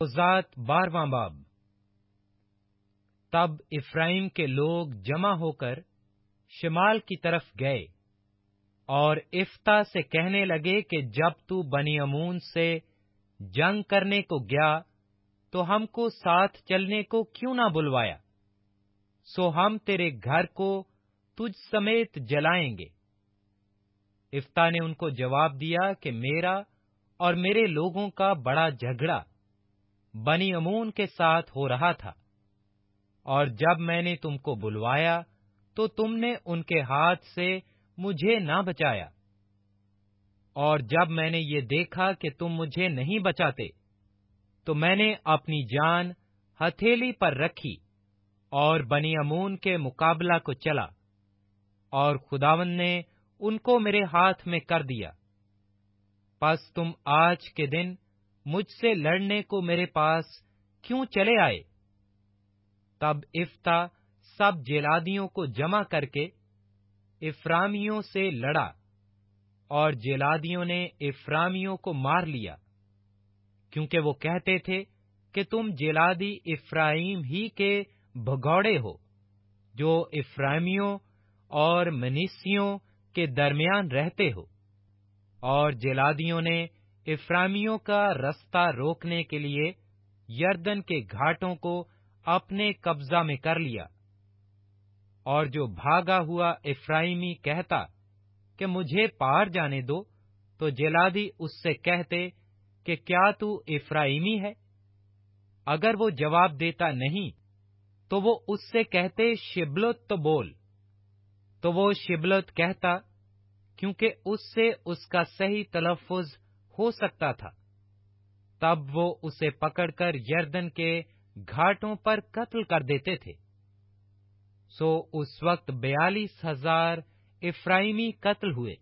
ذات 12واں باب۔ تب افرائیم کے لوگ جمع ہو کر شمال کی طرف گئے اور افتح سے کہنے لگے کہ جب تو بنی عمون سے جنگ کرنے کو گیا تو ہم کو ساتھ چلنے کو کیوں نہ بلوایا؟ سو ہم تیرے گھر کو تجھ سمیت جلائیں گے۔ افتح نے ان کو جواب دیا کہ میرا اور میرے لوگوں کا بڑا جھگڑا بنی عمون کے ساتھ ہو رہا تھا، اور جب میں نے تم کو بلوایا تو تم نے ان کے ہاتھ سے مجھے نہ بچایا، اور جب میں نے یہ دیکھا کہ تم مجھے نہیں بچاتے تو میں نے اپنی جان ہتھیلی پر رکھی اور بنی عمون کے مقابلہ کو چلا، اور خداوند نے ان کو میرے ہاتھ میں کر دیا۔ پس تم آج کے دن مجھ سے لڑنے کو میرے پاس کیوں چلے آئے؟ تب افتح سب جیلادیوں کو جمع کر کے افرامیوں سے لڑا، اور جیلادیوں نے افرامیوں کو مار لیا، کیونکہ وہ کہتے تھے کہ تم جیلادی افرائیم ہی کے بھگوڑے ہو، جو افرائیمیوں اور منیسیوں کے درمیان رہتے ہو۔ اور جیلادیوں نے افرائیمیوں کا رستہ روکنے کے لیے یردن کے گھاٹوں کو اپنے قبضہ میں کر لیا، اور جو بھاگا ہوا افرائیمی کہتا کہ مجھے پار جانے دو، تو جیلادی اس سے کہتے کہ کیا تو افرائیمی ہے؟ اگر وہ جواب دیتا نہیں تو وہ اس سے کہتے شبلوت تو بول، تو وہ شبلوت کہتا، کیونکہ اس سے اس کا صحیح تلفظ ہو سکتا تھا۔ تب وہ اسے پکڑ کر یردن کے گھاٹوں پر قتل کر دیتے تھے۔ سو اس وقت 42,000 افرائیمی قتل ہوئے،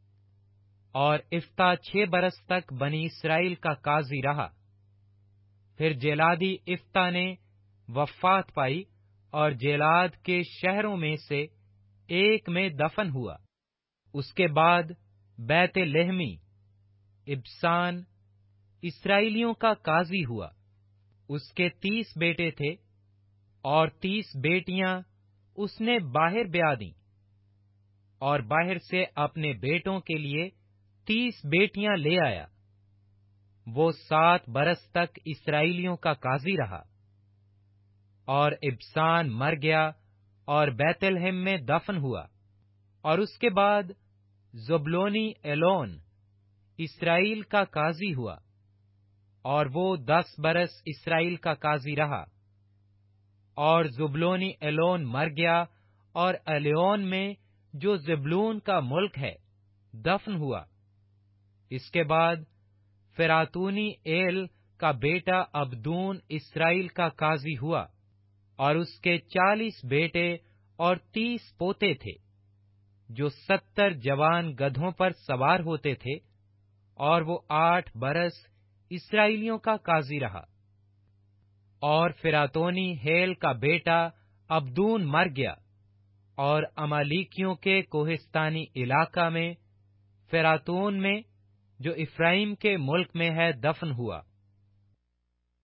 اور افتح 6 برس تک بنی اسرائیل کا قاضی رہا۔ پھر جیلادی افتح نے وفات پائی، اور جیلاد کے شہروں میں سے ایک میں دفن ہوا۔ اس کے بعد بیت لحمی ابسان اسرائیلیوں کا قاضی ہوا۔ اس کے 30 بیٹے تھے، اور 30 بیٹیاں اس نے باہر بیاہ دیں، اور باہر سے اپنے بیٹوں کے لیے 30 بیٹیاں لے آیا۔ وہ 7 برس تک اسرائیلیوں کا قاضی رہا۔ اور ابسان مر گیا اور بیت لحم میں دفن ہوا۔ اور اس کے بعد زبلونی ایلون اسرائیل کا قاضی ہوا، اور وہ 10 برس اسرائیل کا قاضی رہا۔ اور زبلونی ایلون مر گیا، اور ایلون میں جو زبلون کا ملک ہے دفن ہوا۔ اس کے بعد فراتونی ایل کا بیٹا عبدون اسرائیل کا قاضی ہوا، اور اس کے 40 بیٹے اور 30 پوتے تھے، جو 70 جوان گدھوں پر سوار ہوتے تھے، اور وہ 8 برس اسرائیلیوں کا قاضی رہا۔ اور فراتونی ہیل کا بیٹا عبدون مر گیا، اور امالیکیوں کے کوہستانی علاقہ میں فراتون میں جو افرائیم کے ملک میں ہے دفن ہوا۔